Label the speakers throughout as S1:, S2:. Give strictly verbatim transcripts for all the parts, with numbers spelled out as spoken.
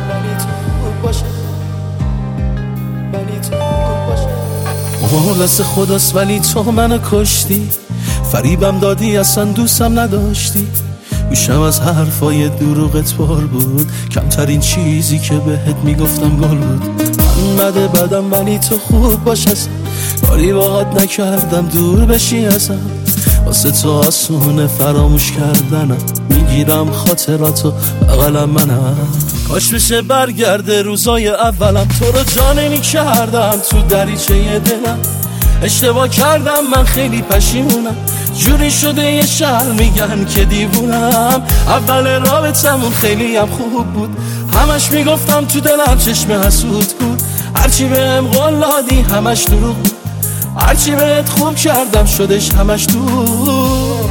S1: ولی تو خوب باشه، ولی تو خوب باشه. عمر دست خداست ولی تو منو کشتی، فریبم دادی اصلا دوستم نداشتی. گوشم از حرفای دروغت پر بود، کمترین چیزی که بهت میگفتم گل بود. من بده بدم ولی تو خوب باش، اصلا کاری باهات نکردم دور بشی ازم. واسه تو آسونه فراموش کردنم، میگیرم خاطراتو بغلم منم. کاش بشه برگرده روزای اولم، تو رو جا نمی کردم تو دریچه دلم. اشتباه کردم من خیلی پشیمونم، جوری شده یه شهر میگن که دیوونم. اول رابطمون خیلی هم خوب بود، همش میگفتم تو دلم چشم حسود بود. هرچی بهم قول دادی همش دروغ بود، هرچی بهت خوب کردم شدش همش دروغ.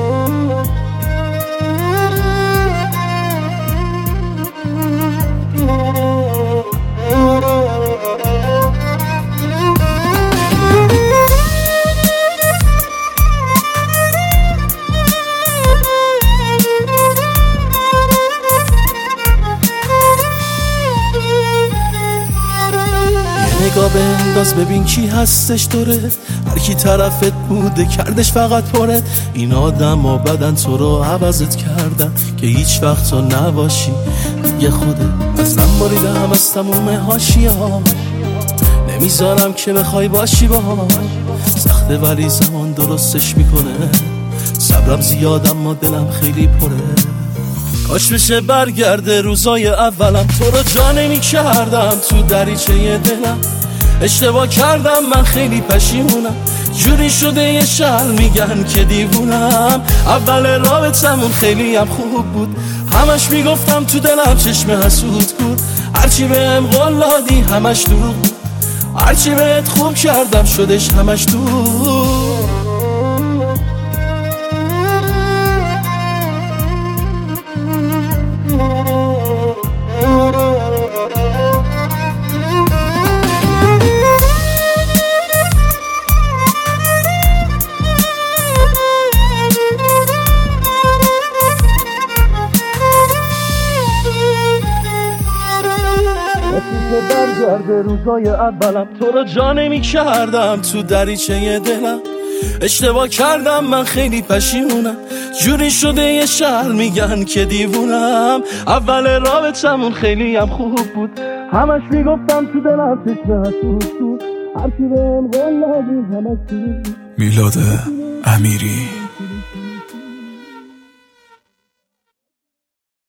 S1: نگاه بنداز ببین کی هستش دوره، هر کی طرفت بوده کردش فقط پره. این آدم ها بدن تو رو عوضت کردن که هیچ وقت تو نباشی دیگه خوده. از من بریدم از تموم حاشیه ها، نمیذارم که بخوای باشی باهاش. سخته ولی زمان درستش میکنه، صبرم زیاد اما دلم خیلی پره. کاش بشه برگرده روزای اولم، تو رو جا نمی کردم تو دریچه دلم. اشتباه کردم من خیلی پشیمونم، جوری شده یه شهر میگن که دیوونم. اول رابطمون خیلی هم خوب بود، همش میگفتم تو دلم چشم حسود بود. هرچی بهم قول دادی همش دروغ بود، هرچی بهت خوب کردم شدش همش دروغ. برگرده روزای اولم، تو رو جا نمی کردم تو دریچه دلم. اشتباه کردم من خیلی پشیمونم، جوری شده یه شهر میگن که دیوونم. اول رابطمون خیلی هم خوب بود، همش میگفتم تو دلم چشم حسود بود. هرچی بهم قول دادی همش بود.
S2: میلاد امیری.